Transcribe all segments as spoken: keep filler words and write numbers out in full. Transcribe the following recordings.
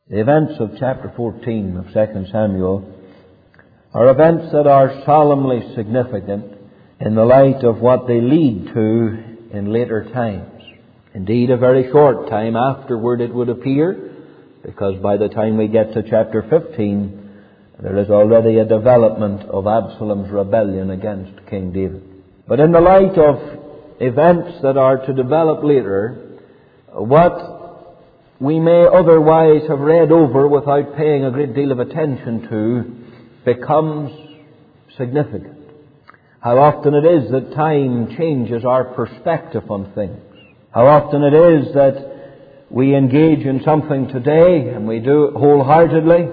The events of chapter fourteen of Second Samuel are events that are solemnly significant in the light of what they lead to in later times. Indeed, a very short time afterward it would appear, because by the time we get to chapter fifteen, there is already a development of Absalom's rebellion against King David. But in the light of events that are to develop later, what we may otherwise have read over without paying a great deal of attention to becomes significant. How often it is that time changes our perspective on things. How often it is that we engage in something today and we do it wholeheartedly.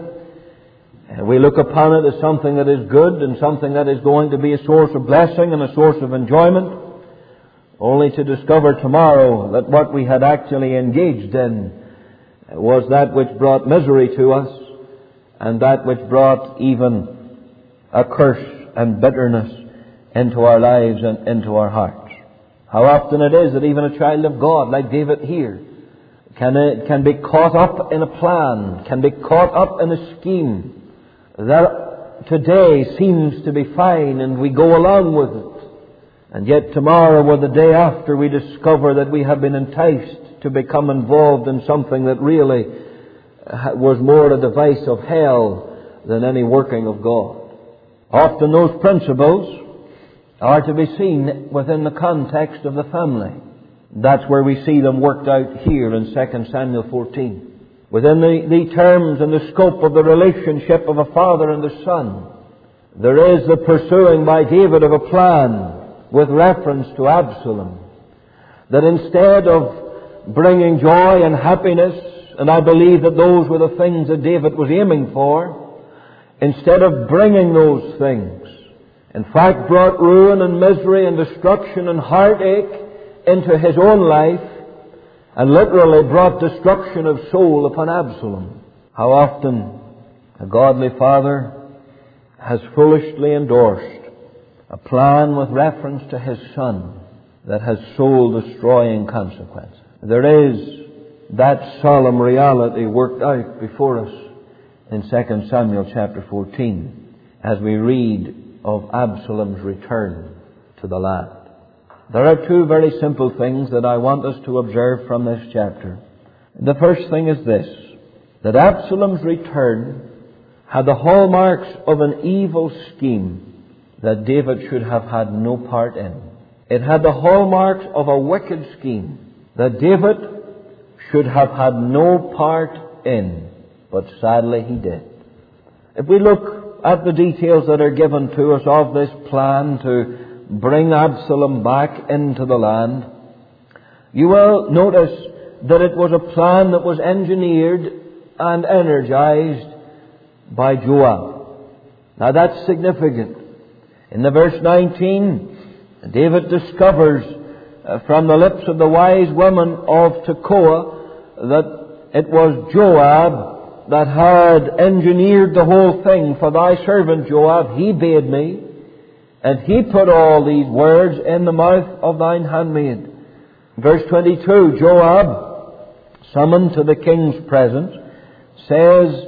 And we look upon it as something that is good and something that is going to be a source of blessing and a source of enjoyment, only to discover tomorrow that what we had actually engaged in was that which brought misery to us, and that which brought even a curse and bitterness into our lives and into our hearts. How often it is that even a child of God, like David here, can, uh, can be caught up in a plan, can be caught up in a scheme that today seems to be fine and we go along with it. And yet tomorrow or the day after we discover that we have been enticed to become involved in something that really was more a device of hell than any working of God. Often those principles are to be seen within the context of the family. That's where we see them worked out here in Second Samuel fourteen. Within the, the terms and the scope of the relationship of a father and a son, there is the pursuing by David of a plan with reference to Absalom. That instead of bringing joy and happiness, and I believe that those were the things that David was aiming for, instead of bringing those things, in fact brought ruin and misery and destruction and heartache into his own life, and literally brought destruction of soul upon Absalom. How often a godly father has foolishly endorsed a plan with reference to his son that has soul-destroying consequences. There is that solemn reality worked out before us in Second Samuel chapter fourteen as we read of Absalom's return to the land. There are two very simple things that I want us to observe from this chapter. The first thing is this, that Absalom's return had the hallmarks of an evil scheme that David should have had no part in. It had the hallmarks of a wicked scheme that David should have had no part in, but sadly he did. If we look at the details that are given to us of this plan to bring Absalom back into the land, you will notice that it was a plan that was engineered and energized by Joab. Now that's significant. In the verse nineteen, David discovers uh, from the lips of the wise woman of Tekoa that it was Joab that had engineered the whole thing. For thy servant Joab, he bade me, and he put all these words in the mouth of thine handmaid. Verse twenty-two, Joab, summoned to the king's presence, says,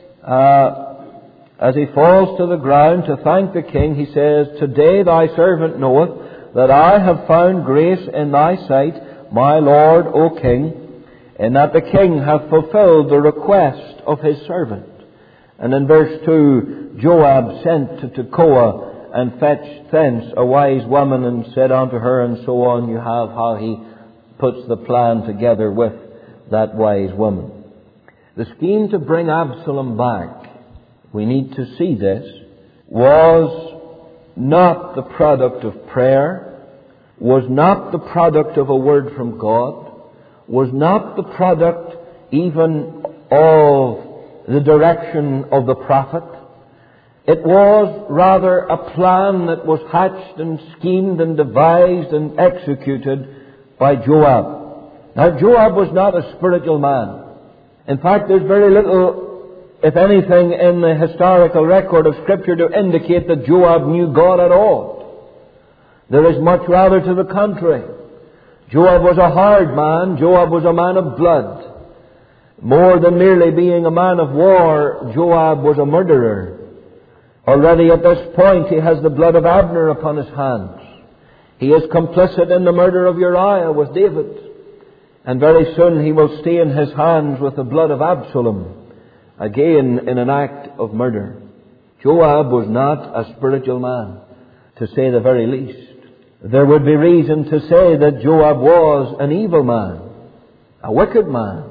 uh, as he falls to the ground to thank the king, he says, Today thy servant knoweth that I have found grace in thy sight, my lord, O king, and that the king hath fulfilled the request of his servant. And in verse two, Joab sent to Tekoa and fetched thence a wise woman and said unto her, and so on you have how he puts the plan together with that wise woman. The scheme to bring Absalom back, we need to see this, was not the product of prayer, was not the product of a word from God, was not the product even of the direction of the prophet. It was rather a plan that was hatched and schemed and devised and executed by Joab. Now, Joab was not a spiritual man. In fact, there's very little, if anything, in the historical record of Scripture to indicate that Joab knew God at all. There is much rather to the contrary. Joab was a hard man. Joab was a man of blood. More than merely being a man of war, Joab was a murderer. Already at this point he has the blood of Abner upon his hands. He is complicit in the murder of Uriah with David. And very soon he will stain his hands with the blood of Absalom, again in an act of murder. Joab was not a spiritual man, to say the very least. There would be reason to say that Joab was an evil man, a wicked man.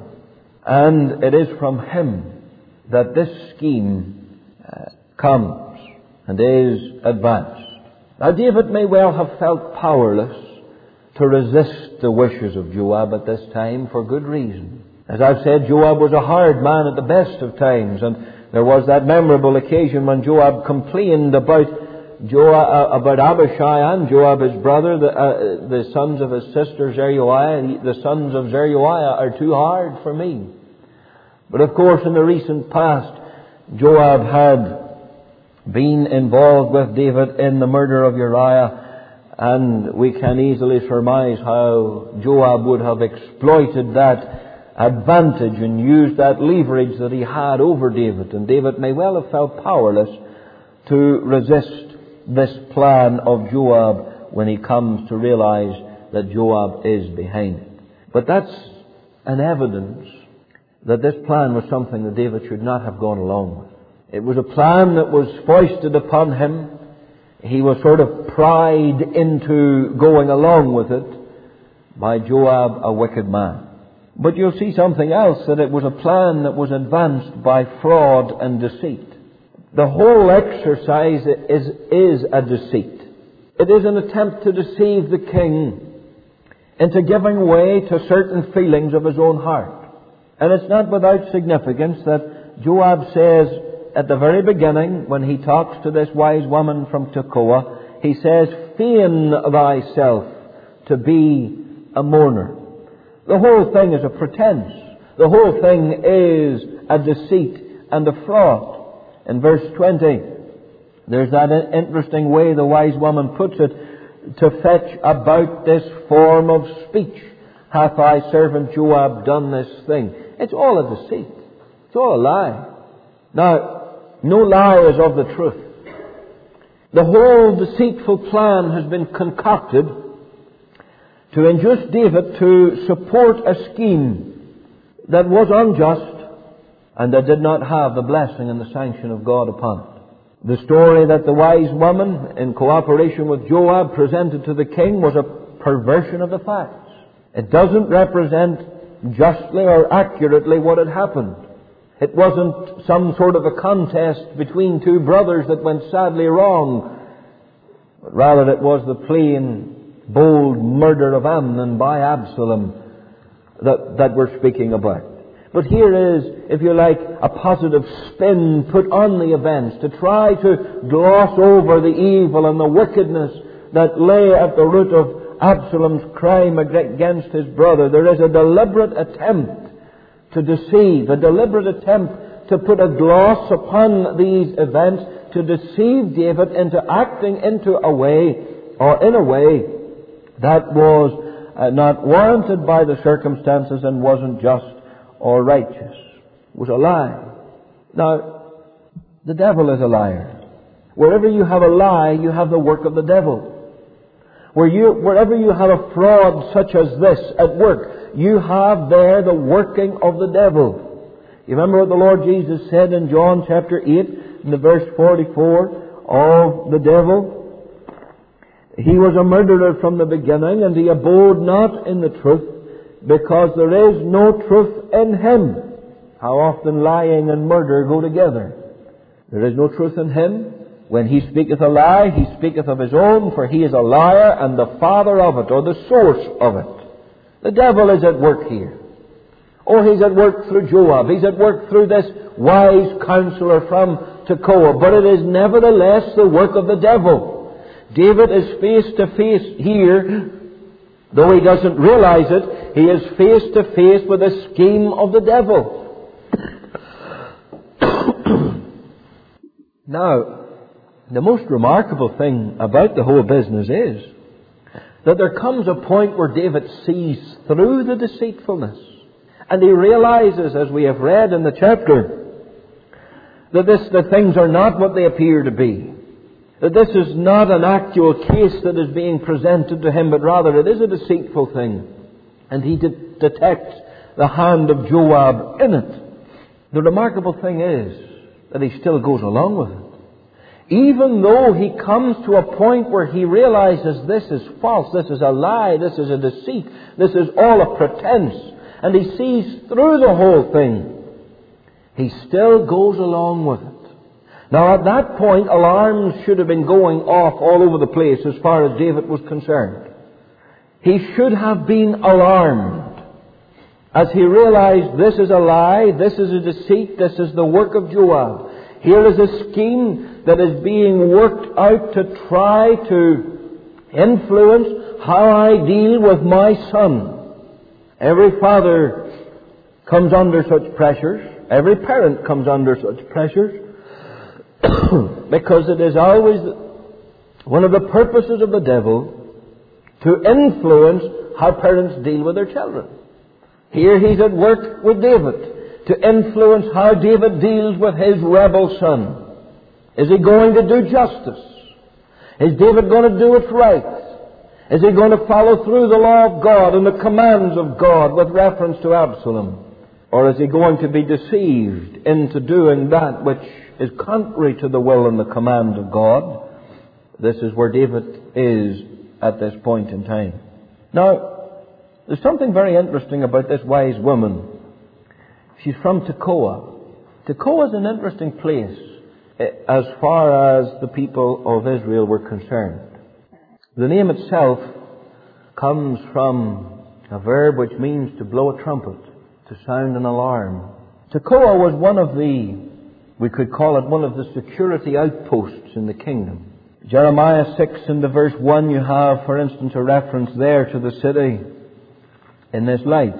And it is from him that this scheme uh, comes and is advanced. Now, David may well have felt powerless to resist the wishes of Joab at this time for good reason. As I've said, Joab was a hard man at the best of times, and there was that memorable occasion when Joab complained about Joab, uh, about Abishai and Joab, his brother, the, uh, the sons of his sister Zeruiah. The sons of Zeruiah are too hard for me. But of course, in the recent past, Joab had been involved with David in the murder of Uriah, and we can easily surmise how Joab would have exploited that advantage and used that leverage that he had over David. And David may well have felt powerless to resist this plan of Joab when he comes to realize that Joab is behind it. But that's an evidence that this plan was something that David should not have gone along with. It was a plan that was foisted upon him. He was sort of pried into going along with it by Joab, a wicked man. But you'll see something else, that it was a plan that was advanced by fraud and deceit. The whole exercise is, is a deceit. It is an attempt to deceive the king into giving way to certain feelings of his own heart. And it's not without significance that Joab says at the very beginning, when he talks to this wise woman from Tekoa, he says, "Feign thyself to be a mourner." The whole thing is a pretense. The whole thing is a deceit and a fraud. In verse twenty, there's that interesting way the wise woman puts it, "To fetch about this form of speech hath thy servant Joab done this thing." It's all a deceit. It's all a lie. Now, no lie is of the truth. The whole deceitful plan has been concocted to induce David to support a scheme that was unjust and that did not have the blessing and the sanction of God upon it. The story that the wise woman, in cooperation with Joab, presented to the king was a perversion of the facts. It doesn't represent justly or accurately what had happened. It wasn't some sort of a contest between two brothers that went sadly wrong, but rather it was the plain, bold murder of Amnon by Absalom that, that we're speaking about. But here is, if you like, a positive spin put on the events to try to gloss over the evil and the wickedness that lay at the root of Absalom's crime against his brother. There is a deliberate attempt to deceive, a deliberate attempt to put a gloss upon these events, to deceive David into acting into a way, or in a way, that was uh, not warranted by the circumstances and wasn't just or righteous. It was a lie. Now, the devil is a liar. Wherever you have a lie, you have the work of the devil. Where you, wherever you have a fraud such as this at work, you have there the working of the devil. You remember what the Lord Jesus said in John chapter eight, in the verse forty-four, of the devil? He was a murderer from the beginning, and he abode not in the truth, because there is no truth in him. How often lying and murder go together. There is no truth in him. When he speaketh a lie, he speaketh of his own, for he is a liar and the father of it, or the source of it. The devil is at work here. Or he's at work through Joab. He's at work through this wise counselor from Tekoa. But it is nevertheless the work of the devil. David is face to face here, though he doesn't realize it, he is face to face with the scheme of the devil. Now, the most remarkable thing about the whole business is that there comes a point where David sees through the deceitfulness And he realizes, as we have read in the chapter, that this, that things are not what they appear to be. That this is not an actual case that is being presented to him, but rather it is a deceitful thing. And he de- detects the hand of Joab in it. The remarkable thing is that he still goes along with it. Even though he comes to a point where he realizes this is false, this is a lie, this is a deceit, this is all a pretense, and he sees through the whole thing, he still goes along with it. Now at that point, alarms should have been going off all over the place as far as David was concerned. He should have been alarmed as he realized this is a lie, this is a deceit, this is the work of Joab. Here is a scheme that is being worked out to try to influence how I deal with my son. Every father comes under such pressures. Every parent comes under such pressures. Because it is always one of the purposes of the devil to influence how parents deal with their children. Here he's at work with David to influence how David deals with his rebel son. Is he going to do justice? Is David going to do it right? Is he going to follow through the law of God and the commands of God with reference to Absalom? Or is he going to be deceived into doing that which is contrary to the will and the command of God? This is where David is at this point in time. Now, there's something very interesting about this wise woman. She's from Tekoa. Tekoa is an interesting place as far as the people of Israel were concerned. The name itself comes from a verb which means to blow a trumpet, to sound an alarm. Tekoa was one of the, we could call it one of the security outposts in the kingdom. Jeremiah six in the verse one, you have, for instance, a reference there to the city in this light.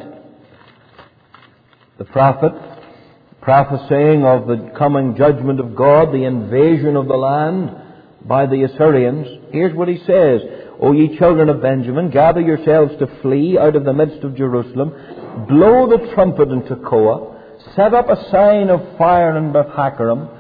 The prophet, prophesying of the coming judgment of God, the invasion of the land by the Assyrians. Here's what he says: O ye children of Benjamin, gather yourselves to flee out of the midst of Jerusalem. Blow the trumpet in Tekoa. Set up a sign of fire in Beth-Haccherem.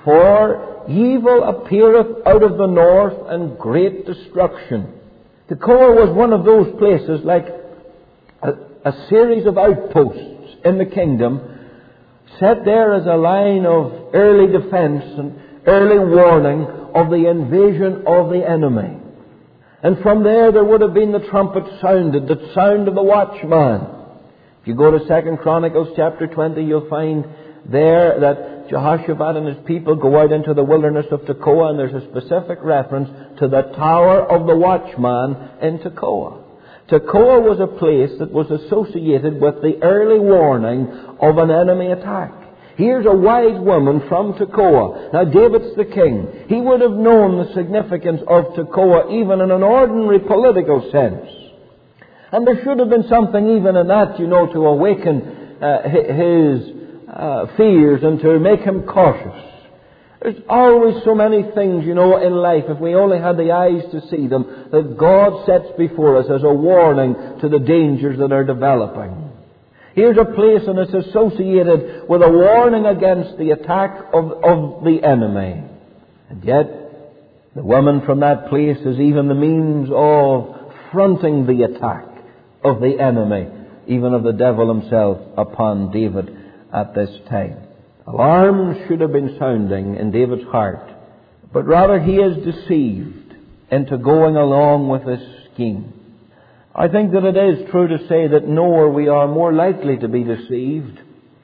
For evil appeareth out of the north, and great destruction. Tekoa was one of those places, like a, a series of outposts in the kingdom, set there as a line of early defense and early warning of the invasion of the enemy. And from there, there would have been the trumpet sounded, the sound of the watchman. If you go to Second Chronicles chapter twenty, you'll find there that Jehoshaphat and his people go out into the wilderness of Tekoa, and there's a specific reference to the tower of the watchman in Tekoa. Tekoa was a place that was associated with the early warning of an enemy attack. Here's a wise woman from Tekoa. Now, David's the king. He would have known the significance of Tekoa even in an ordinary political sense. And there should have been something even in that, you know, to awaken uh, his uh, fears and to make him cautious. There's always so many things, you know, in life, if we only had the eyes to see them, that God sets before us as a warning to the dangers that are developing. Here's a place, and it's associated with a warning against the attack of, of the enemy. And yet, the woman from that place is even the means of fronting the attack of the enemy, even of the devil himself, upon David at this time. Alarms should have been sounding in David's heart, but rather he is deceived into going along with this scheme. I think that it is true to say that nowhere we are more likely to be deceived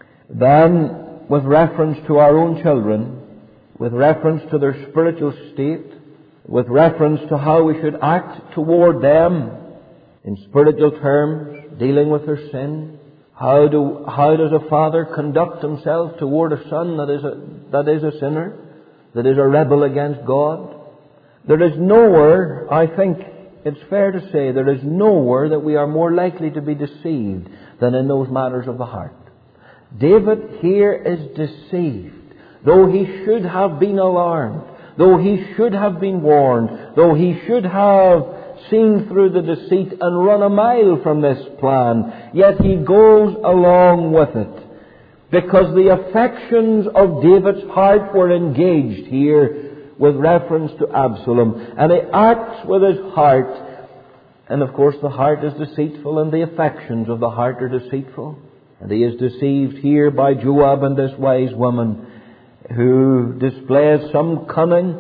than with reference to our own children, with reference to their spiritual state, with reference to how we should act toward them in spiritual terms, dealing with their sin. How do how does a father conduct himself toward a son that is a that is a sinner, that is a rebel against God? There is nowhere, I think it's fair to say, there is nowhere that we are more likely to be deceived than in those matters of the heart. David here is deceived, though he should have been alarmed, though he should have been warned, though he should have seen through the deceit and run a mile from this plan. Yet he goes along with it, because the affections of David's heart were engaged here with reference to Absalom. And he acts with his heart. And of course the heart is deceitful, and the affections of the heart are deceitful. And he is deceived here by Joab and this wise woman, who displays some cunning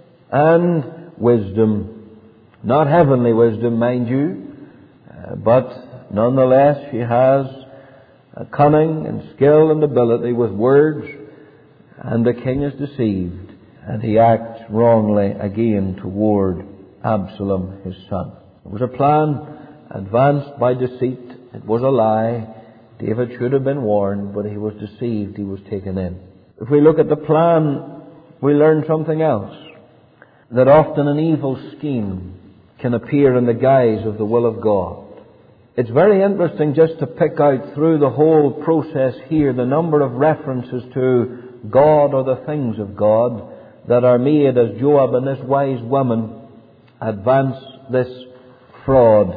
and wisdom. Not heavenly wisdom, mind you, uh, but nonetheless she has a cunning and skill and ability with words, and the king is deceived, and he acts wrongly again toward Absalom, his son. It was a plan advanced by deceit. It was a lie. David should have been warned, but he was deceived. He was taken in. If we look at the plan, we learn something else. That often an evil scheme can appear in the guise of the will of God. It's very interesting just to pick out through the whole process here the number of references to God or the things of God that are made as Joab and this wise woman advance this fraud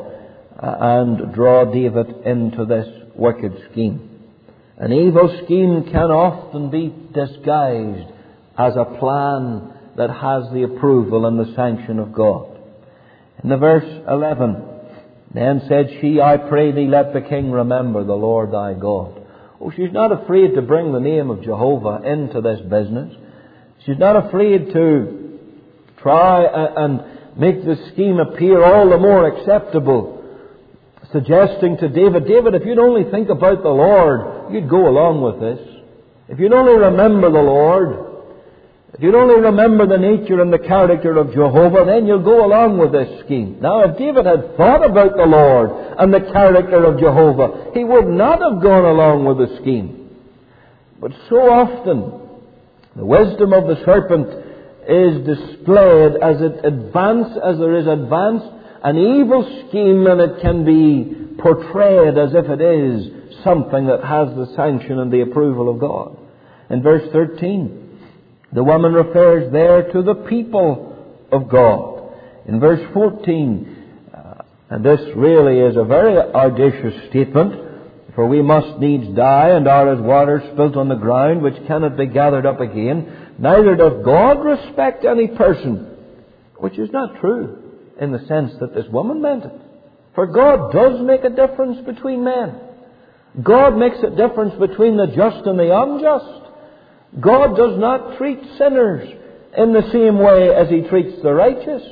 and draw David into this wicked scheme. An evil scheme can often be disguised as a plan that has the approval and the sanction of God. In the verse eleven, then said she, I pray thee, let the king remember the Lord thy God. Oh, she's not afraid to bring the name of Jehovah into this business. She's not afraid to try and make the scheme appear all the more acceptable, suggesting to David, David, if you'd only think about the Lord, you'd go along with this. If you'd only remember the Lord, if you'd only remember the nature and the character of Jehovah, then you'll go along with this scheme. Now, if David had thought about the Lord and the character of Jehovah, he would not have gone along with the scheme. But so often, the wisdom of the serpent is displayed as it advance, as there is advance, an evil scheme, and it can be portrayed as if it is something that has the sanction and the approval of God. In verse thirteen, the woman refers there to the people of God. In verse fourteen, uh, and this really is a very audacious statement, for we must needs die, and are as water spilt on the ground, which cannot be gathered up again. Neither doth God respect any person, which is not true in the sense that this woman meant it. For God does make a difference between men. God makes a difference between the just and the unjust. God does not treat sinners in the same way as He treats the righteous.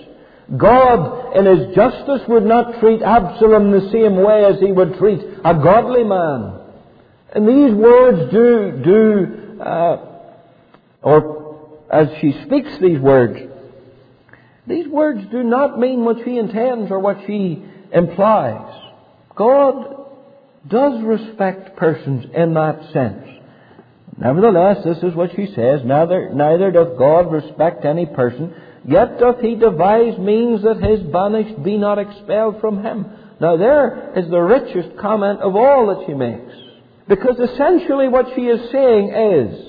God, in His justice, would not treat Absalom the same way as He would treat a godly man. And these words do, do, uh, or as she speaks these words, these words do not mean what she intends or what she implies. God does respect persons in that sense. Nevertheless, this is what she says, neither, neither doth God respect any person, yet doth He devise means that his banished be not expelled from him. Now there is the richest comment of all that she makes. Because essentially what she is saying is,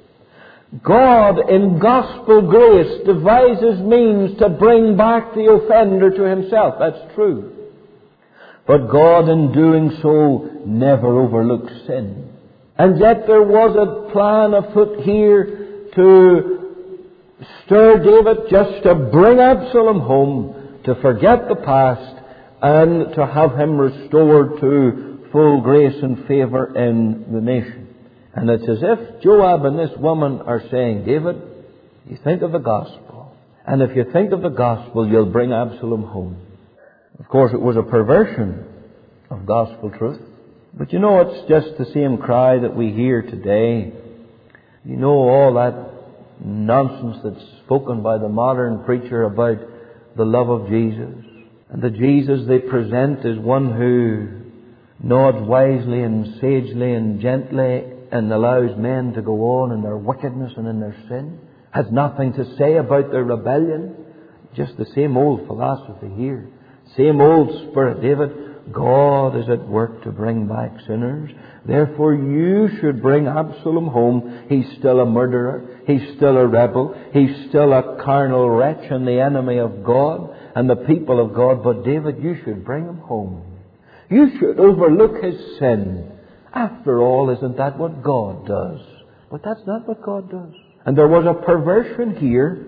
God in gospel grace devises means to bring back the offender to Himself. That's true. But God in doing so never overlooks sin. And yet there was a plan afoot here to stir David just to bring Absalom home, to forget the past, and to have him restored to full grace and favour in the nation. And it's as if Joab and this woman are saying, David, you think of the gospel. And if you think of the gospel, you'll bring Absalom home. Of course, it was a perversion of gospel truth. But you know, it's just the same cry that we hear today. You know, all that nonsense that's spoken by the modern preacher about the love of Jesus. And the Jesus they present is one who nods wisely and sagely and gently and allows men to go on in their wickedness and in their sin. Has nothing to say about their rebellion. Just the same old philosophy here. Same old spirit. David, God is at work to bring back sinners. Therefore you should bring Absalom home. He's still a murderer. He's still a rebel. He's still a carnal wretch and the enemy of God. and the people of God, but David, you should bring him home. You should overlook his sin. After all, isn't that what God does? But that's not what God does. And there was a perversion here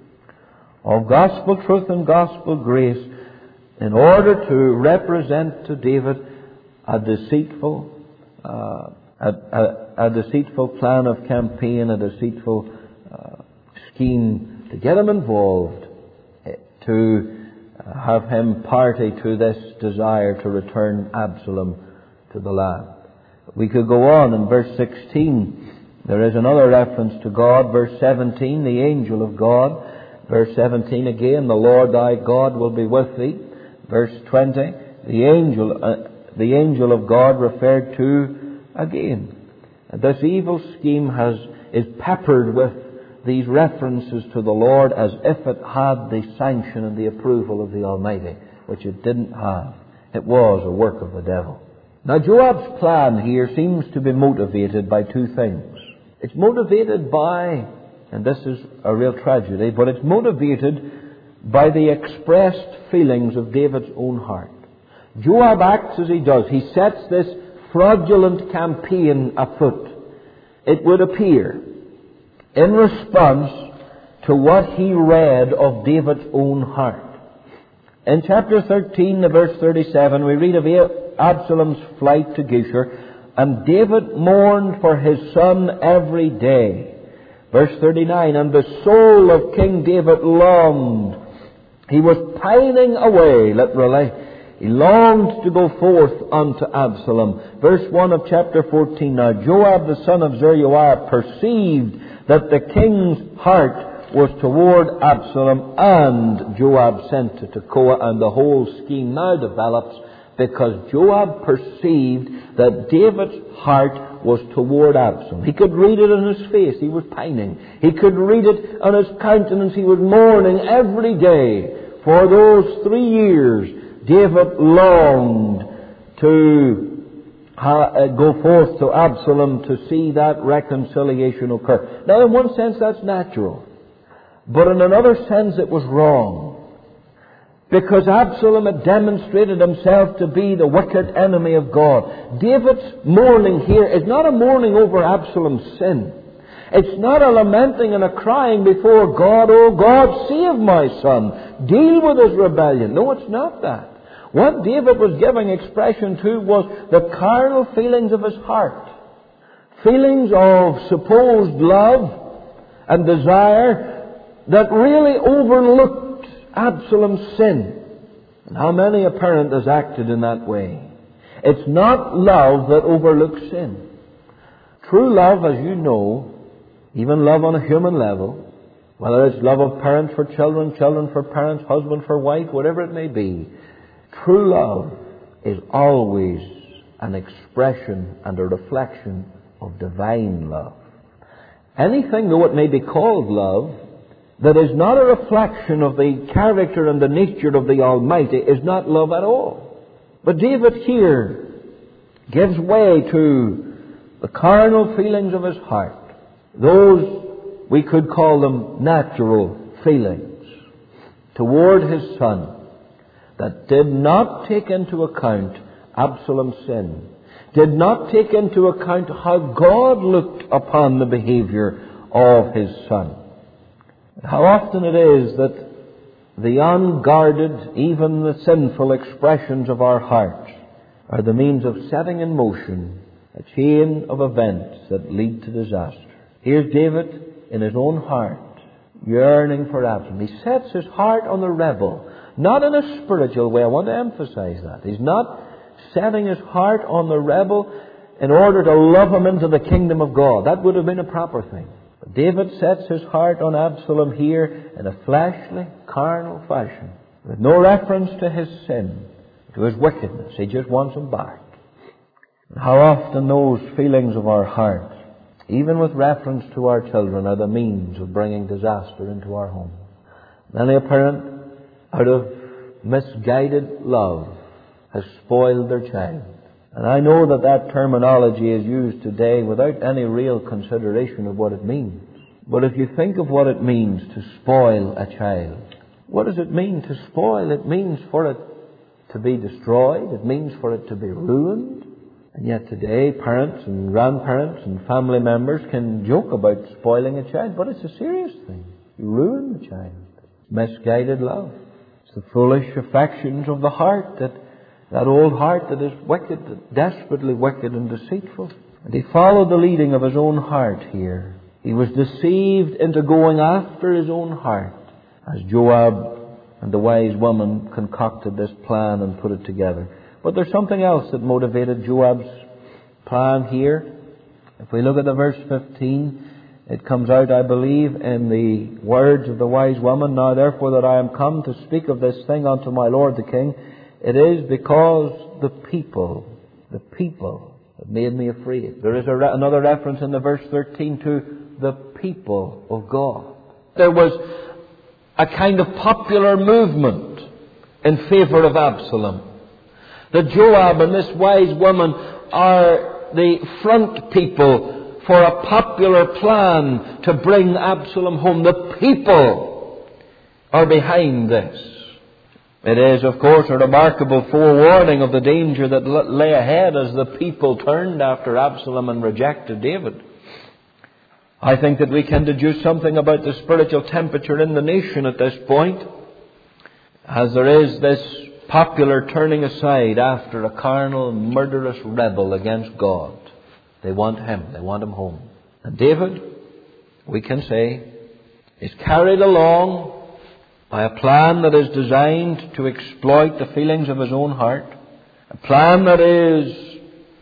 of gospel truth and gospel grace in order to represent to David a deceitful uh, a, a, a deceitful plan of campaign, a deceitful uh, scheme to get him involved, to have him party to this desire to return Absalom to the land. We could go on in verse sixteen. There is another reference to God. Verse seventeen, the angel of God. Verse seventeen again, the Lord thy God will be with thee. Verse twenty, the angel, uh, the angel of God referred to again. And this evil scheme has is peppered with these references to the Lord as if it had the sanction and the approval of the Almighty, which it didn't have. It was a work of the devil. Now Joab's plan here seems to be motivated by two things. It's motivated by, and this is a real tragedy, but it's motivated by the expressed feelings of David's own heart. Joab acts as he does. He sets this fraudulent campaign afoot, it would appear, in response to what he read of David's own heart. In chapter thirteen, verse thirty-seven, we read of Absalom's flight to Geshur, and David mourned for his son every day. Verse thirty-nine, and the soul of King David longed. He was pining away, literally. He longed to go forth unto Absalom. Verse one of chapter fourteen, now Joab the son of Zeruiah perceived that the king's heart was toward Absalom, and Joab sent to Tekoa, and the whole scheme now develops because Joab perceived that David's heart was toward Absalom. He could read it in his face. He was pining. He could read it on his countenance. He was mourning every day. For those three years, David longed to Uh, go forth to Absalom to see that reconciliation occur. Now, in one sense, that's natural. But in another sense, it was wrong. Because Absalom had demonstrated himself to be the wicked enemy of God. David's mourning here is not a mourning over Absalom's sin. It's not a lamenting and a crying before God, oh God, save my son. Deal with his rebellion. No, it's not that. What David was giving expression to was the carnal feelings of his heart. Feelings of supposed love and desire that really overlooked Absalom's sin. And how many a parent has acted in that way? It's not love that overlooks sin. True love, as you know, even love on a human level, whether it's love of parents for children, children for parents, husband for wife, whatever it may be, true love is always an expression and a reflection of divine love. Anything, though it may be called love, that is not a reflection of the character and the nature of the Almighty is not love at all. But David here gives way to the carnal feelings of his heart. Those, we could call them natural feelings toward his son, that did not take into account Absalom's sin, did not take into account how God looked upon the behavior of his son. How often it is that the unguarded, even the sinful expressions of our hearts are the means of setting in motion a chain of events that lead to disaster. Here's David in his own heart, yearning for Absalom. He sets his heart on the rebel. Not in a spiritual way. I want to emphasize that. He's not setting his heart on the rebel in order to love him into the kingdom of God. That would have been a proper thing. But David sets his heart on Absalom here in a fleshly, carnal fashion, with no reference to his sin, to his wickedness. He just wants him back. And how often those feelings of our heart, even with reference to our children, are the means of bringing disaster into our home. Many a parent, out of misguided love, has spoiled their child. And I know that that terminology is used today without any real consideration of what it means. But if you think of what it means to spoil a child, What does it mean to spoil? It means for it to be destroyed. It means for it to be ruined. And yet today, parents and grandparents and family members can joke about spoiling a child, but it's a serious thing. You ruin the child. Misguided love. It's the foolish affections of the heart, that, that old heart that is wicked, desperately wicked and deceitful. And he followed the leading of his own heart here. He was deceived into going after his own heart, as Joab and the wise woman concocted this plan and put it together. But there's something else that motivated Joab's plan here. If we look at the verse fifteen, it comes out, I believe, in the words of the wise woman, "Now therefore that I am come to speak of this thing unto my lord the king, it is because the people, the people have made me afraid." There is a re- another reference in the verse thirteen to the people of God. There was a kind of popular movement in favor of Absalom. That Joab and this wise woman are the front people for a popular plan to bring Absalom home. The people are behind this. It is, of course, a remarkable forewarning of the danger that lay ahead as the people turned after Absalom and rejected David. I think that we can deduce something about the spiritual temperature in the nation at this point, as there is this popular turning aside after a carnal, murderous rebel against God. They want him. They want him home. And David, we can say, is carried along by a plan that is designed to exploit the feelings of his own heart. A plan that is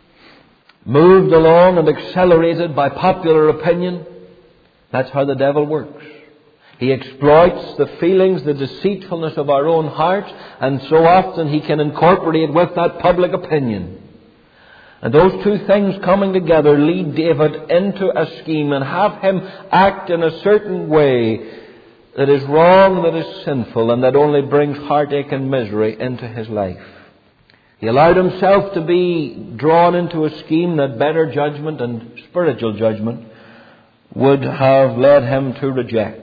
moved along and accelerated by popular opinion. That's how the devil works. He exploits the feelings, the deceitfulness of our own hearts, and so often he can incorporate with that public opinion. And those two things coming together lead David into a scheme and have him act in a certain way that is wrong, that is sinful, and that only brings heartache and misery into his life. He allowed himself to be drawn into a scheme that better judgment and spiritual judgment would have led him to reject.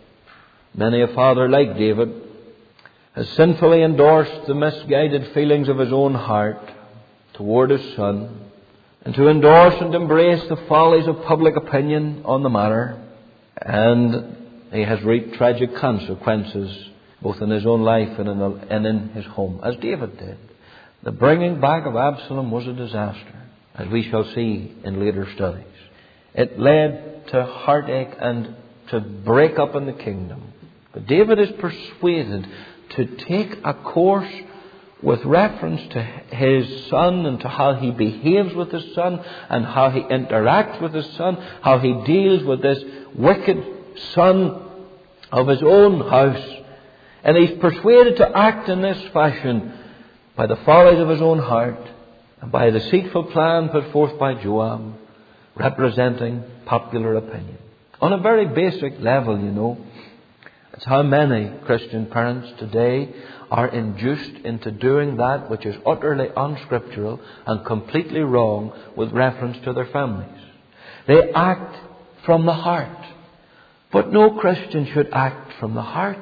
Many a father like David has sinfully endorsed the misguided feelings of his own heart toward his son, and to endorse and embrace the follies of public opinion on the matter. And he has reaped tragic consequences both in his own life and in, the, and in his home, as David did. The bringing back of Absalom was a disaster, as we shall see in later studies. It led to heartache and to break up in the kingdom. But David is persuaded to take a course with reference to his son and to how he behaves with his son and how he interacts with his son, how he deals with this wicked son of his own house. And he's persuaded to act in this fashion by the follies of his own heart and by a deceitful plan put forth by Joab, representing popular opinion. On a very basic level, you know, it's how many Christian parents today are induced into doing that which is utterly unscriptural and completely wrong with reference to their families. They act from the heart. But no Christian should act from the heart.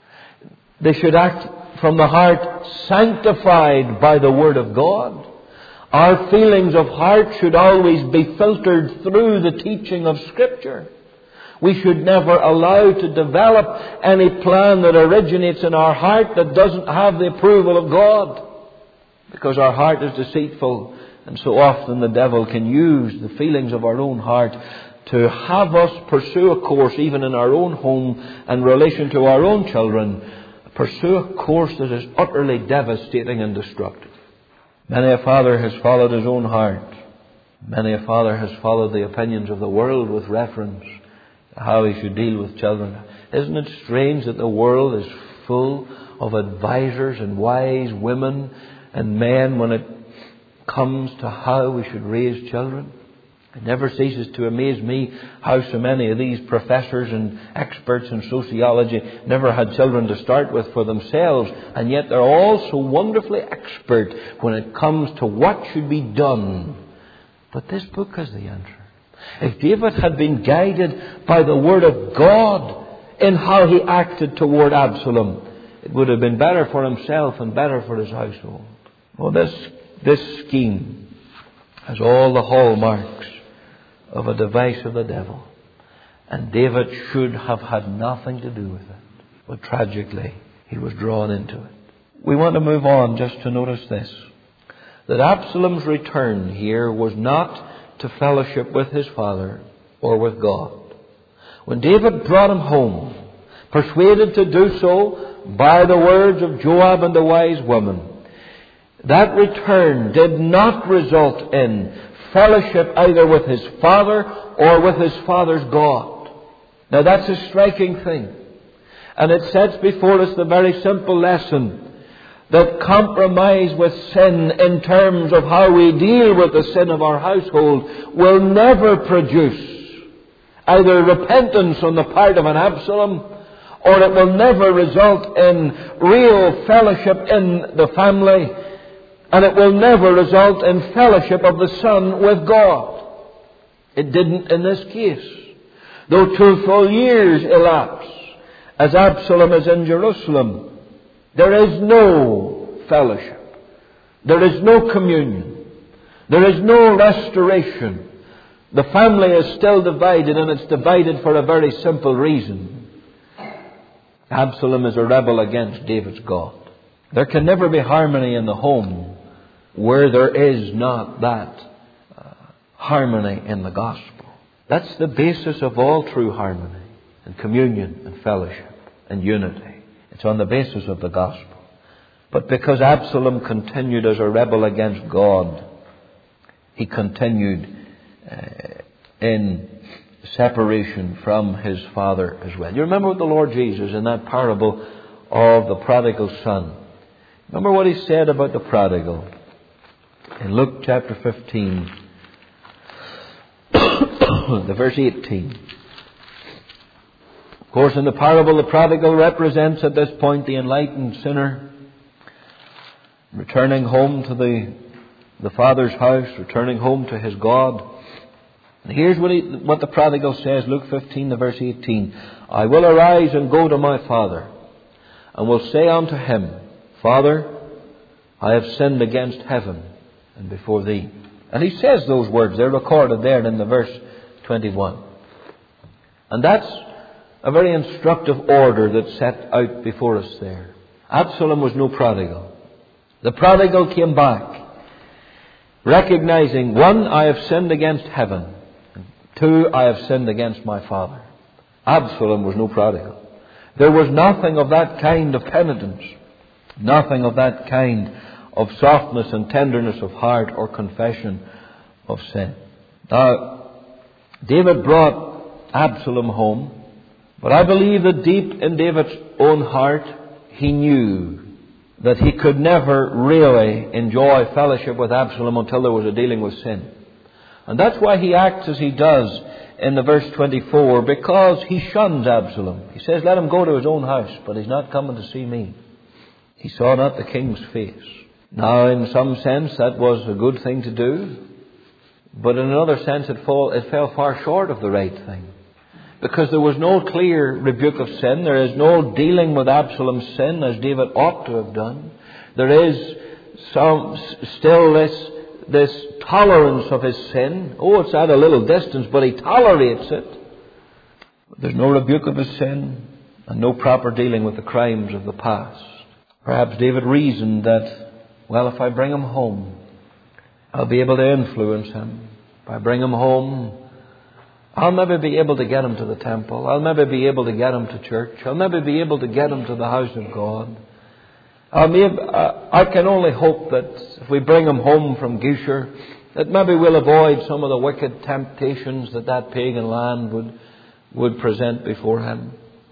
They should act from the heart sanctified by the Word of God. Our feelings of heart should always be filtered through the teaching of Scripture. We should never allow to develop any plan that originates in our heart that doesn't have the approval of God. Because our heart is deceitful, and so often the devil can use the feelings of our own heart to have us pursue a course, even in our own home and relation to our own children, pursue a course that is utterly devastating and destructive. Many a father has followed his own heart. Many a father has followed the opinions of the world with reference to how he should deal with children. Isn't it strange that the world is full of advisors and wise women and men when it comes to how we should raise children? It never ceases to amaze me how so many of these professors and experts in sociology never had children to start with for themselves, and yet they're all so wonderfully expert when it comes to what should be done. But this book has the answer. If David had been guided by the Word of God in how he acted toward Absalom, it would have been better for himself and better for his household. Well, this, this scheme has all the hallmarks of a device of the devil. And David should have had nothing to do with it. But tragically, he was drawn into it. We want to move on just to notice this. That Absalom's return here was not to fellowship with his father or with God. When David brought him home, persuaded to do so by the words of Joab and the wise woman, that return did not result in fellowship either with his father or with his father's God. Now that's a striking thing. And it sets before us the very simple lesson that compromise with sin in terms of how we deal with the sin of our household will never produce either repentance on the part of an Absalom, or it will never result in real fellowship in the family, and it will never result in fellowship of the son with God. It didn't in this case. Though two full years elapse as Absalom is in Jerusalem, there is no fellowship. There is no communion. There is no restoration. The family is still divided, and it's divided for a very simple reason. Absalom is a rebel against David's God. There can never be harmony in the home where there is not that uh, harmony in the gospel. That's the basis of all true harmony and communion and fellowship and unity. It's on the basis of the gospel. But because Absalom continued as a rebel against God, he continued uh, in separation from his father as well. You remember what the Lord Jesus in that parable of the prodigal son. Remember what he said about the prodigal in Luke chapter fifteen, the verse eighteen. Of course, in the parable, the prodigal represents at this point the enlightened sinner returning home to the, the Father's house, returning home to his God. And here's what, he, what the prodigal says, Luke fifteen, the verse eighteen. I will arise and go to my father, and will say unto him, Father, I have sinned against heaven and before thee. And he says those words. They're recorded there in the verse twenty-one. And that's a very instructive order that's set out before us there. Absalom was no prodigal. The prodigal came back, recognizing, one, I have sinned against heaven. And two, I have sinned against my father. Absalom was no prodigal. There was nothing of that kind of penitence, nothing of that kind of softness and tenderness of heart or confession of sin. Now, David brought Absalom home. But I believe that deep in David's own heart, he knew that he could never really enjoy fellowship with Absalom until there was a dealing with sin. And that's why he acts as he does in the verse twenty-four, because he shuns Absalom. He says, let him go to his own house, but he's not coming to see me. He saw not the king's face. Now, in some sense, that was a good thing to do. But in another sense, it, fall, it fell far short of the right thing. Because there was no clear rebuke of sin. There is no dealing with Absalom's sin as David ought to have done. There is some, still this, this tolerance of his sin. Oh, it's at a little distance, but he tolerates it. But there's no rebuke of his sin and no proper dealing with the crimes of the past. Perhaps David reasoned that, well, if I bring him home, I'll be able to influence him. If I bring him home, I'll maybe be able to get him to the temple. I'll maybe be able to get him to church. I'll maybe be able to get him to the house of God. I'll maybe, uh, I can only hope that if we bring him home from Geshur, that maybe we'll avoid some of the wicked temptations that that pagan land would, would present before him.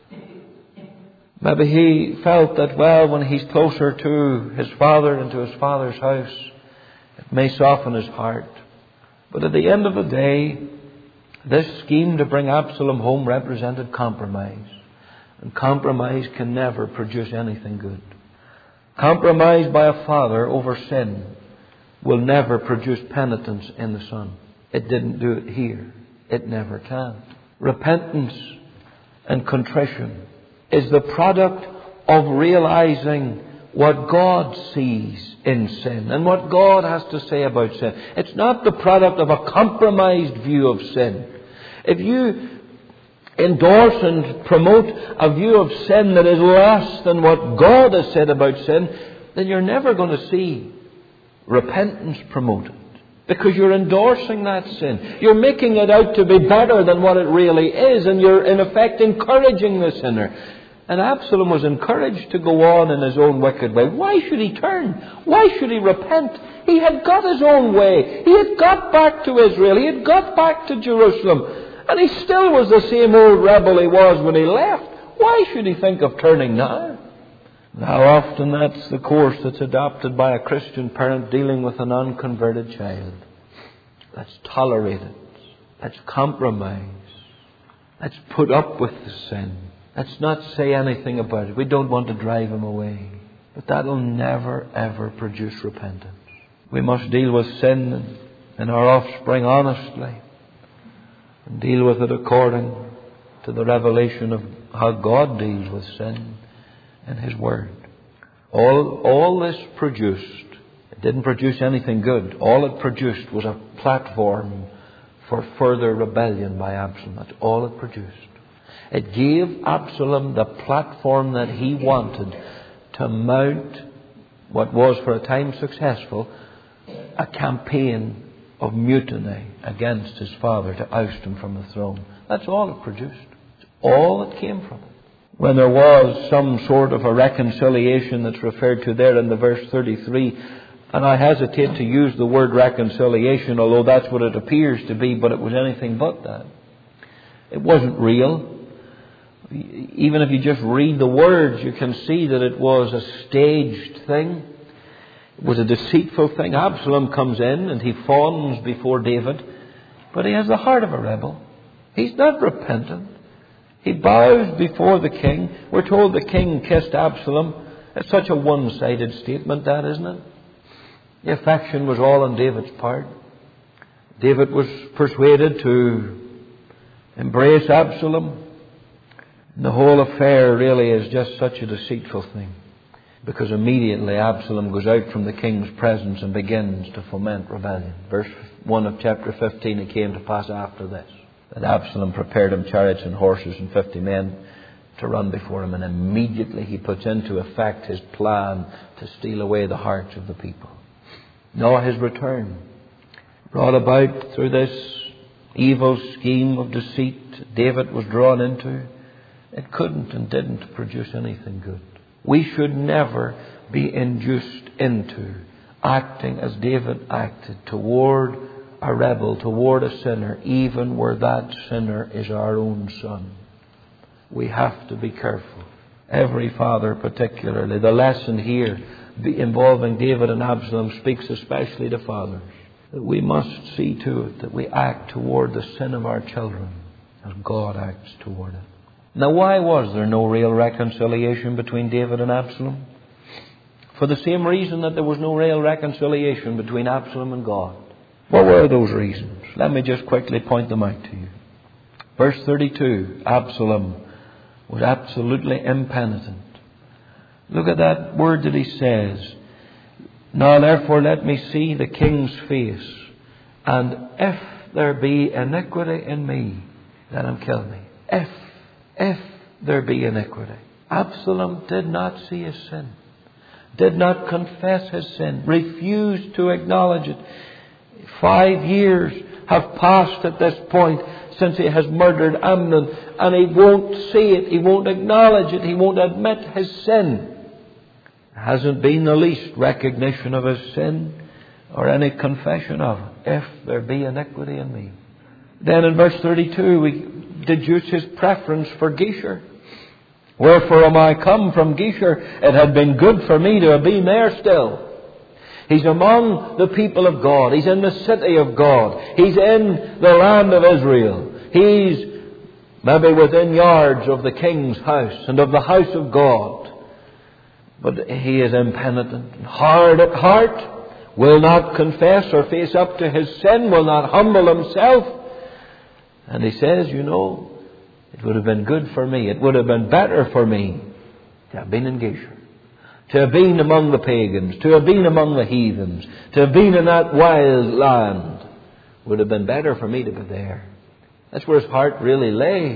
Maybe he felt that, well, when he's closer to his father and to his father's house, it may soften his heart. But at the end of the day, this scheme to bring Absalom home represented compromise. And compromise can never produce anything good. Compromise by a father over sin will never produce penitence in the son. It didn't do it here. It never can. Repentance and contrition is the product of realizing what God sees in sin and what God has to say about sin. It's not the product of a compromised view of sin. If you endorse and promote a view of sin that is less than what God has said about sin, then you're never going to see repentance promoted. Because you're endorsing that sin. You're making it out to be better than what it really is. And you're in effect encouraging the sinner. And Absalom was encouraged to go on in his own wicked way. Why should he turn? Why should he repent? He had got his own way. He had got back to Israel. He had got back to Jerusalem. And he still was the same old rebel he was when he left. Why should he think of turning now? How often that's the course that's adopted by a Christian parent dealing with an unconverted child. Let's tolerate it. Let's compromise. Let's put up with the sin. Let's not say anything about it. We don't want to drive him away. But that'll never, ever produce repentance. We must deal with sin in our offspring honestly. And deal with it according to the revelation of how God deals with sin in His Word. All, all this produced, it didn't produce anything good. All it produced was a platform for further rebellion by Absalom. That's all it produced. It gave Absalom the platform that he wanted to mount what was for a time successful, a campaign of mutiny against his father to oust him from the throne. That's all it produced. It's all that came from it. When there was some sort of a reconciliation that's referred to there in the verse thirty-three, and I hesitate to use the word reconciliation, although that's what it appears to be, but it was anything but that. It wasn't real. Even if you just read the words, you can see that it was a staged thing. It was a deceitful thing. Absalom comes in and he fawns before David, but he has the heart of a rebel. He's not repentant. He bows before the king. We're told the king kissed Absalom. It's such a one-sided statement, that, isn't it? The affection was all on David's part. David was persuaded to embrace Absalom. And the whole affair really is just such a deceitful thing. Because immediately Absalom goes out from the king's presence and begins to foment rebellion. Verse one of chapter fifteen, it came to pass after this, that Absalom prepared him chariots and horses and fifty men to run before him. And immediately he puts into effect his plan to steal away the hearts of the people. Now his return, brought about through this evil scheme of deceit David was drawn into, it couldn't and didn't produce anything good. We should never be induced into acting as David acted toward a rebel, toward a sinner, even where that sinner is our own son. We have to be careful. Every father particularly. The lesson here involving David and Absalom speaks especially to fathers. That we must see to it that we act toward the sin of our children as God acts toward it. Now, why was there no real reconciliation between David and Absalom? For the same reason that there was no real reconciliation between Absalom and God. What were those reasons? Let me just quickly point them out to you. Verse thirty-two, Absalom was absolutely impenitent. Look at that word that he says. Now therefore let me see the king's face, and if there be iniquity in me, let him kill me. If If there be iniquity. Absalom did not see his sin. Did not confess his sin. Refused to acknowledge it. Five years have passed at this point since he has murdered Amnon. And he won't see it. He won't acknowledge it. He won't admit his sin. There hasn't been the least recognition of his sin or any confession of it. If there be iniquity in me. Then in verse thirty-two we deduce his preference for Geshur. Wherefore am I come from Geshur? It had been good for me to have been there still. He's among the people of God. He's in the city of God. He's in the land of Israel. He's maybe within yards of the king's house and of the house of God. But he is impenitent and hard at heart, will not confess or face up to his sin, will not humble himself. And he says, you know, it would have been good for me. It would have been better for me to have been in Geshur, to have been among the pagans, to have been among the heathens, to have been in that wild land. Would have been better for me to be there. That's where his heart really lay.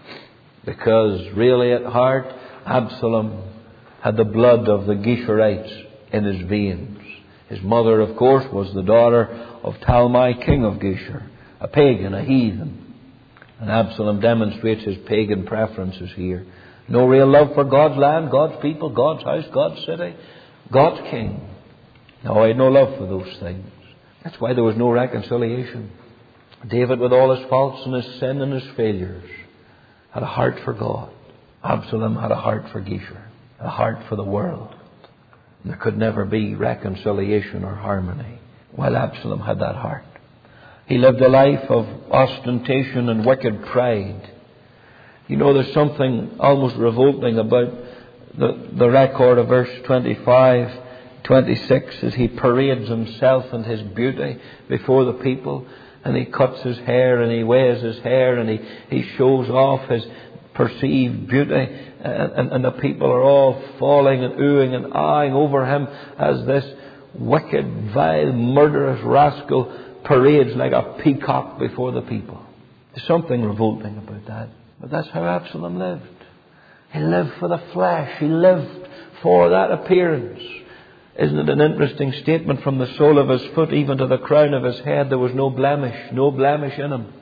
Because really at heart, Absalom had the blood of the Geshurites in his veins. His mother, of course, was the daughter of Talmai, king of Geshur, a pagan, a heathen. And Absalom demonstrates his pagan preferences here. No real love for God's land, God's people, God's house, God's city, God's king. No, he had no love for those things. That's why there was no reconciliation. David, with all his faults and his sin and his failures, had a heart for God. Absalom had a heart for Geshur, a heart for the world. There could never be reconciliation or harmony while Absalom had that heart. He lived a life of ostentation and wicked pride. You know, there's something almost revolting about the, the record of verse twenty-five, twenty-six, as he parades himself and his beauty before the people. And he cuts his hair and he wears his hair and he, he shows off his perceived beauty. And, and, and the people are all falling and oohing and eyeing over him as this wicked, vile, murderous rascal parades like a peacock before the people. There's something revolting about that. But that's how Absalom lived. He lived for the flesh. He lived for that appearance. Isn't it an interesting statement? From the sole of his foot even to the crown of his head, there was no blemish, no blemish in him.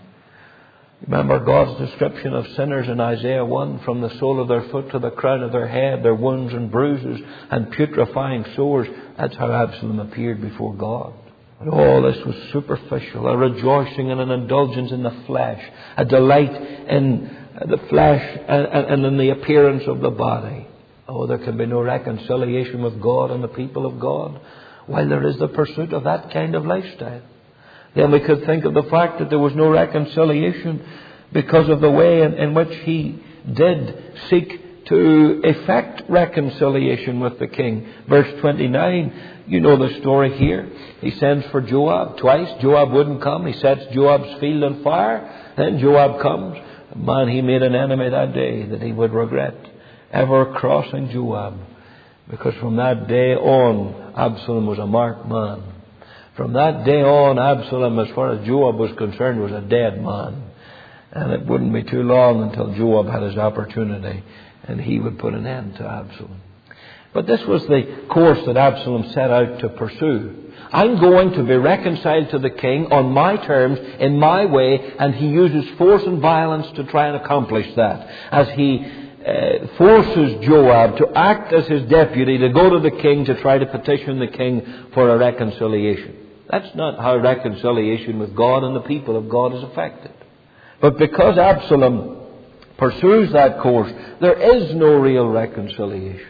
Remember God's description of sinners in Isaiah one, from the sole of their foot to the crown of their head, their wounds and bruises and putrefying sores. That's how Absalom appeared before God. But all this was superficial, a rejoicing and an indulgence in the flesh, a delight in the flesh and in the appearance of the body. Oh, there can be no reconciliation with God and the people of God while there is the pursuit of that kind of lifestyle. Then we could think of the fact that there was no reconciliation because of the way in, in which he did seek to effect reconciliation with the king. Verse twenty-nine, you know the story here. He sends for Joab twice. Joab wouldn't come. He sets Joab's field on fire. Then Joab comes. Man, he made an enemy that day that he would regret ever crossing Joab. Because from that day on, Absalom was a marked man. From that day on, Absalom, as far as Joab was concerned, was a dead man. And it wouldn't be too long until Joab had his opportunity and he would put an end to Absalom. But this was the course that Absalom set out to pursue. I'm going to be reconciled to the king on my terms, in my way, and he uses force and violence to try and accomplish that. As he uh, forces Joab to act as his deputy, to go to the king to try to petition the king for a reconciliation. That's not how reconciliation with God and the people of God is effected. But because Absalom pursues that course, there is no real reconciliation.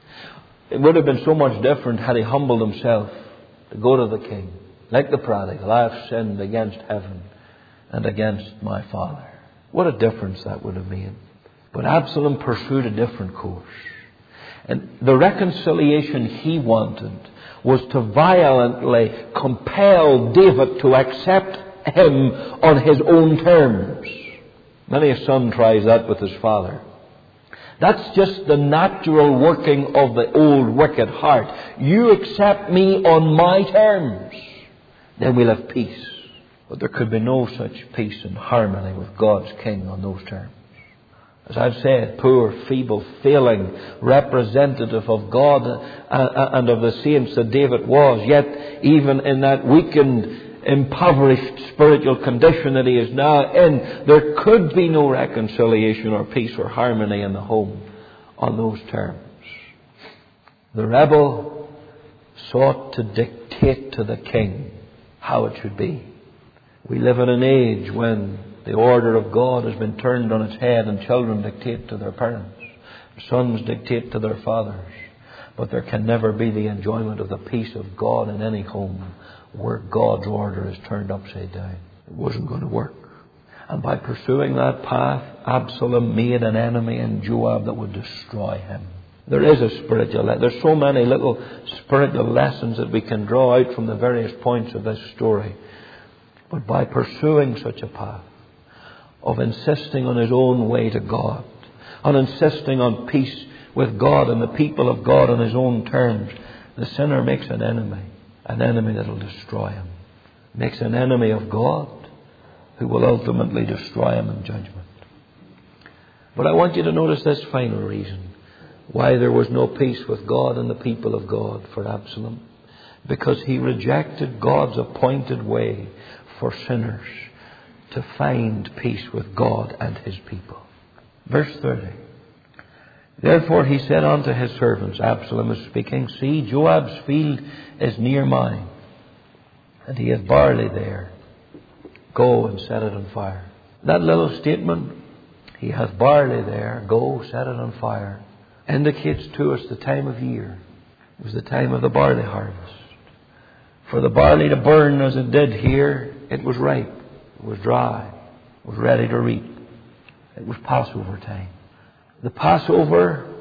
It would have been so much different had he humbled himself to go to the king. Like the prodigal, I have sinned against heaven and against my father. What a difference that would have made. But Absalom pursued a different course. And the reconciliation he wanted was to violently compel David to accept him on his own terms. Many a son tries that with his father. That's just the natural working of the old wicked heart. You accept me on my terms, then we'll have peace. But there could be no such peace and harmony with God's king on those terms. As I've said, poor, feeble, failing representative of God and of the saints that David was, yet even in that weakened, impoverished spiritual condition that he is now in, there could be no reconciliation or peace or harmony in the home on those terms. The rebel sought to dictate to the king how it should be. We live in an age when the order of God has been turned on its head and children dictate to their parents. Sons dictate to their fathers. But there can never be the enjoyment of the peace of God in any home where God's order is turned upside down. It wasn't going to work. And by pursuing that path, Absalom made an enemy in Joab that would destroy him. There is a spiritual lesson. There's so many little spiritual lessons that we can draw out from the various points of this story. But by pursuing such a path of insisting on his own way to God, on insisting on peace with God and the people of God on his own terms, the sinner makes an enemy, an enemy that will destroy him. Makes an enemy of God who will ultimately destroy him in judgment. But I want you to notice this final reason why there was no peace with God and the people of God for Absalom. Because he rejected God's appointed way for sinners to find peace with God and his people. Verse thirty. Therefore he said unto his servants, Absalom is speaking, See, Joab's field is near mine, and he hath barley there. Go and set it on fire. That little statement, he hath barley there, go set it on fire, indicates to us the time of year. It was the time of the barley harvest. For the barley to burn as it did here, it was ripe, it was dry, it was ready to reap. It was Passover time. The Passover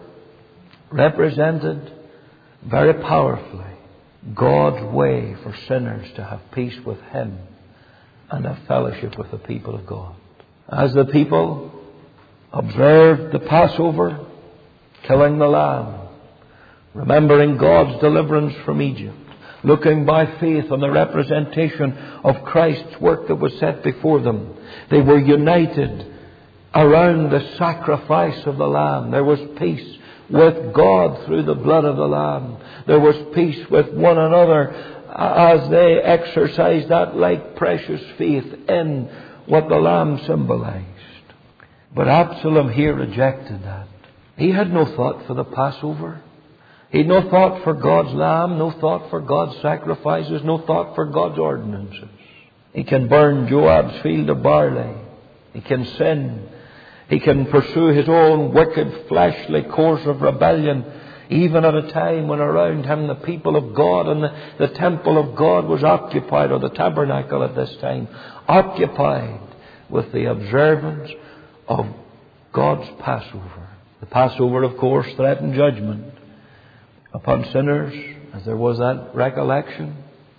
represented very powerfully God's way for sinners to have peace with him and have fellowship with the people of God. As the people observed the Passover, killing the lamb, remembering God's deliverance from Egypt, looking by faith on the representation of Christ's work that was set before them, they were united around the sacrifice of the Lamb. There was peace with God through the blood of the Lamb. There was peace with one another as they exercised that like precious faith in what the Lamb symbolized. But Absalom here rejected that. He had no thought for the Passover. He had no thought for God's Lamb, no thought for God's sacrifices, no thought for God's ordinances. He can burn Joab's field of barley. He can sin. He can pursue his own wicked fleshly course of rebellion, even at a time when around him the people of God and the, the temple of God was occupied, or the tabernacle at this time, occupied with the observance of God's Passover. The Passover, of course, threatened judgment upon sinners, as there was that recollection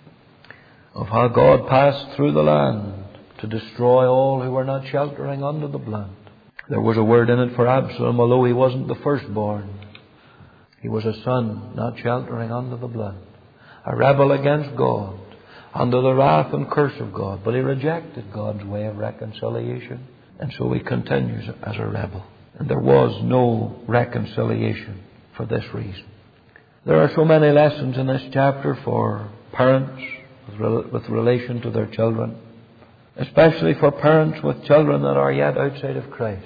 of how God passed through the land to destroy all who were not sheltering under the blood. There was a word in it for Absalom, although he wasn't the firstborn. He was a son not sheltering under the blood, a rebel against God, under the wrath and curse of God. But he rejected God's way of reconciliation, and so he continues as a rebel. And there was no reconciliation for this reason. There are so many lessons in this chapter for parents with relation to their children, especially for parents with children that are yet outside of Christ.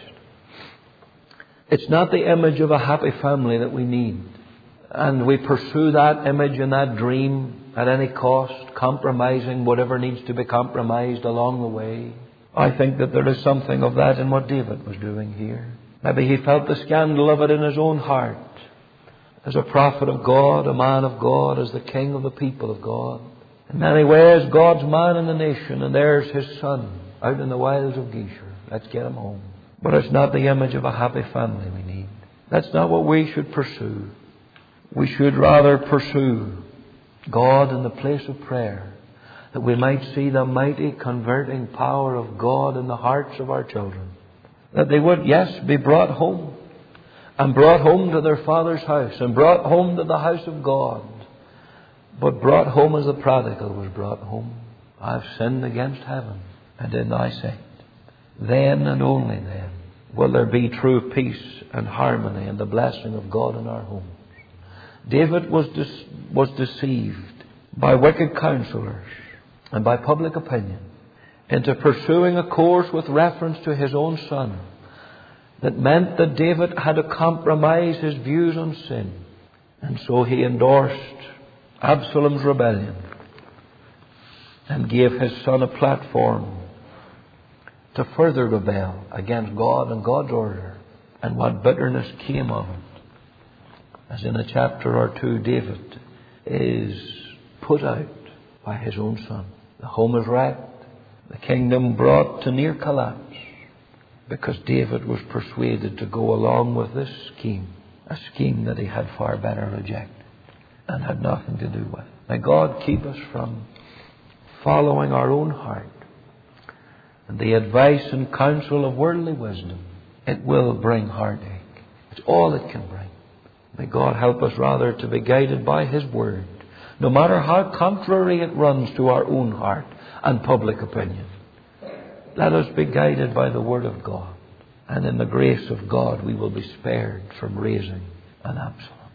It's not the image of a happy family that we need, and we pursue that image and that dream at any cost, compromising whatever needs to be compromised along the way. I think that there is something of that in what David was doing here. Maybe he felt the scandal of it in his own heart, as a prophet of God, a man of God, as the king of the people of God. In many ways, God's man in the nation, and there's his son out in the wilds of Geshur. Let's get him home. But it's not the image of a happy family we need. That's not what we should pursue. We should rather pursue God in the place of prayer, that we might see the mighty converting power of God in the hearts of our children. That they would, yes, be brought home, and brought home to their father's house, and brought home to the house of God, but brought home as the prodigal was brought home. I've sinned against heaven and in thy sight. Then and only then will there be true peace and harmony and the blessing of God in our homes. David was de- was deceived by wicked counselors and by public opinion into pursuing a course with reference to his own son that meant that David had to compromise his views on sin. And so he endorsed Absalom's rebellion and gave his son a platform to further rebel against God and God's order. And what bitterness came of it. As in a chapter or two, David is put out by his own son. The home is wrecked, the kingdom brought to near collapse, because David was persuaded to go along with this scheme, a scheme that he had far better rejected and had nothing to do with. May God keep us from following our own heart and the advice and counsel of worldly wisdom. It will bring heartache. It's all it can bring. May God help us rather to be guided by His Word, no matter how contrary it runs to our own heart and public opinion. Let us be guided by the Word of God, and in the grace of God we will be spared from raising an Absalom.